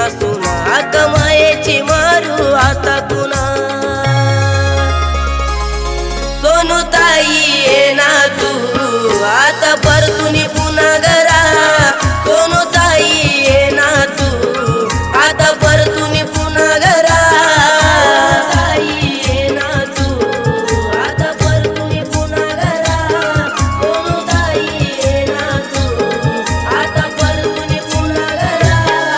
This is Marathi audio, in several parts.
सुना कमायेची मारू आता कुणा सोनू ताई ये ना तू आता परतुनी पुन्हा घरा सोनू ताई ये ना तू आता परतुनी पुन्हा घरा ताई ये ना तू आता परतुनी पुन्हा घरा सोनू ताई ये ना तू आता परतुनी पुन्हा घरा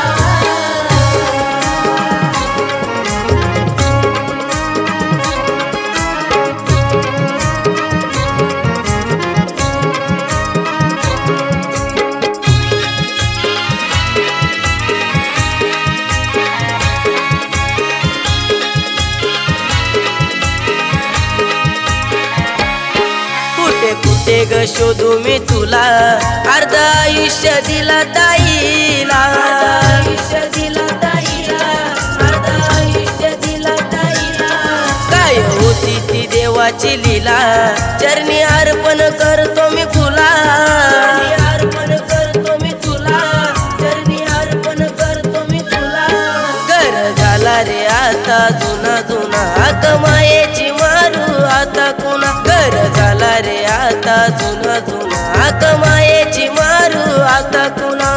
कुठे ग शोधू मी तुला अर्ध आयुष्य दिला ताईला आयुष्य दिला ताईला अर्ध आयुष्य दिला ताईला काय होती ती देवाची लीला चरणी अर्पण करतो मी तुला अर्पण करतो मी तुला चरणी अर्पण करतो मी तुला घर झाला रे आता जुना जुना कमायेची मारू आता कुणा घर झाला रे आता जुना जुना कमायेची मारू आता कुणा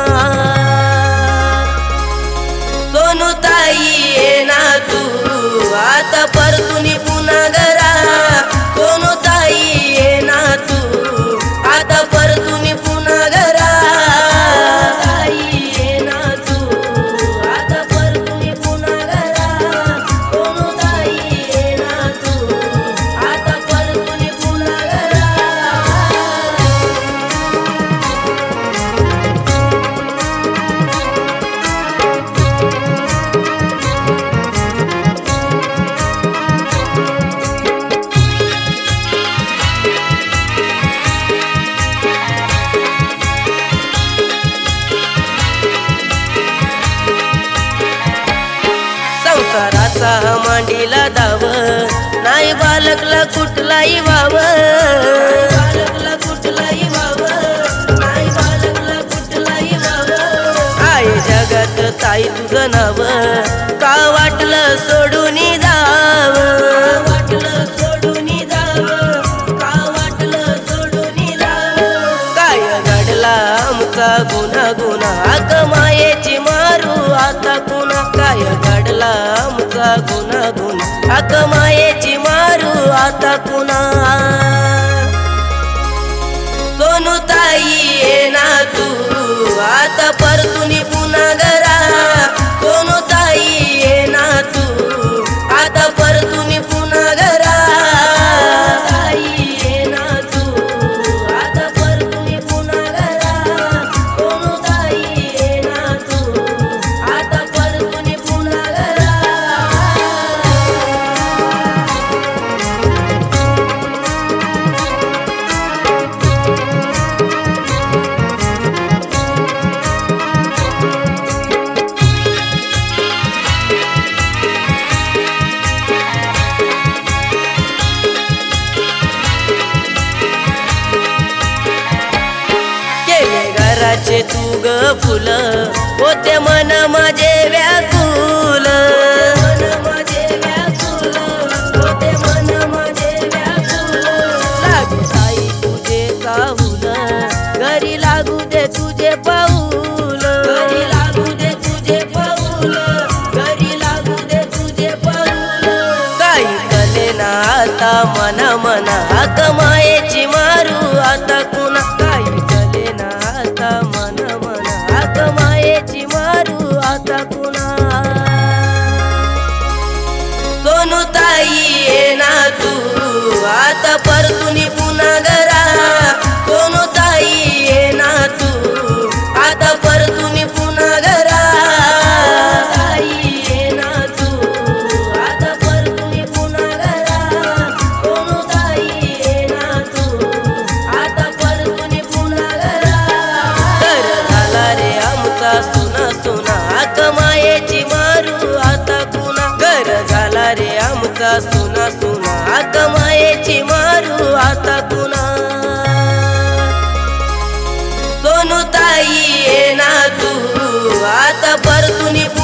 सोनू ताई ये ना तू आता परतुनी पुन्हा घरा सोनू ताई ये ना तू आता परतुनी पुन्हा घरा ताई ये ना तू आता परतुनी पुन्हा घरा सोनू ताई ये ना तू आता परतुनी पुन्हा घरा संसाराचा मांडीला दाव नाही बालकला कुठलाही वाव बालकला कुठलाही वाव नाही बालकला कुठलाही वाव आहे जगात ताई तुझं नाव का वाटलं सोडून जाव वाटलं सोडून जाव का वाटलं सोडून जाव काय घडला आमचा गुन्हा गुन्हा कमायेची मारू आता कुणा काय घडला आमचा गुन्हा गुन्हा कमायेची मारू आता कुणा सोनू ताई ये ना तू आता परतुनी पुन्हा घरा सोनू ताई ये ना तू आता परतुनी पुन्हा घरा ताई ये ना तू आता परतुनी पुन्हा घरा सोनू ताई ये ना तू आता परतुनी पुन्हा घरा घराचे तू ग फुल होते मन माझे व्याकुल मन माझे व्याकुल होते मन माझे व्याकुल लागू ताई तुझे चाहूल घरी लागू दे तुझे पाऊल घरी लागू दे तुझे पाऊल घरी लागू दे तुझे पाऊल काही कले ना आता मना मना कमायेची मारू आता कुणा काही कले ना आता मना मना कमायेची मारू आता कुणा सोनू ताई ये ना तू आता परतुनी पुन्हा घरा सोनू ताई ये ना तू आता परतुनी पुन्हा घरा ताई ये ना तू आता परतुनी पुन्हा घरा सोनू ताई ये ना तू आता परतुनी पुन्हा घरा घर झाला रे आमचा सुना सुना कमायेची मारू आता कुणा घर झाला रे आमचा सुना सुना कमायेची मारू आता कुणा सोनू ताई ये ना तू आता परतुनी